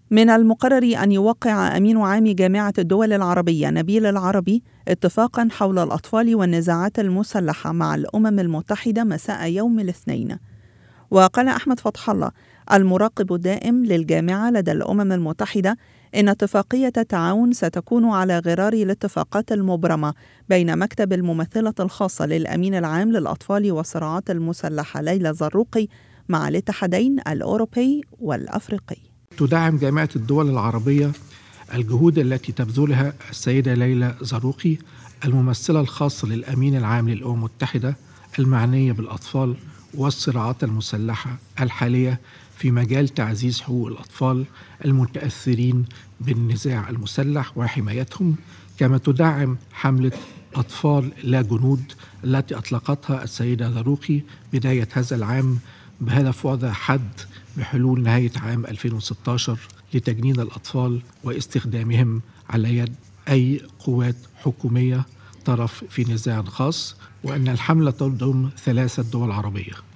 من المقرر أن يوقع أمين عام جامعة الدول العربية نبيل العربي اتفاقا حول الأطفال والنزاعات المسلحة مع الأمم المتحدة مساء يوم الاثنين. وقال أحمد فتح الله المراقب الدائم للجامعة لدى الأمم المتحدة إن اتفاقية التعاون ستكون على غرار الاتفاقات المبرمة بين مكتب الممثلة الخاصة للأمين العام للأطفال والصراعات المسلحة ليلى زروقي مع الاتحادين الأوروبي والأفريقي. تدعم جامعة الدول العربية الجهود التي تبذلها السيدة ليلى زروقي الممثلة الخاصة للأمين العام للأمم المتحدة المعنية بالأطفال والصراعات المسلحة الحالية في مجال تعزيز حقوق الأطفال المتأثرين بالنزاع المسلح وحمايتهم، كما تدعم حملة أطفال لا جنود التي أطلقتها السيدة زروقي بداية هذا العام بهدف وضع حد بحلول نهاية عام 2016 لتجنين الأطفال واستخدامهم على يد أي قوات حكومية طرف في نزاع خاص، وأن الحملة تضم 3 دول عربية.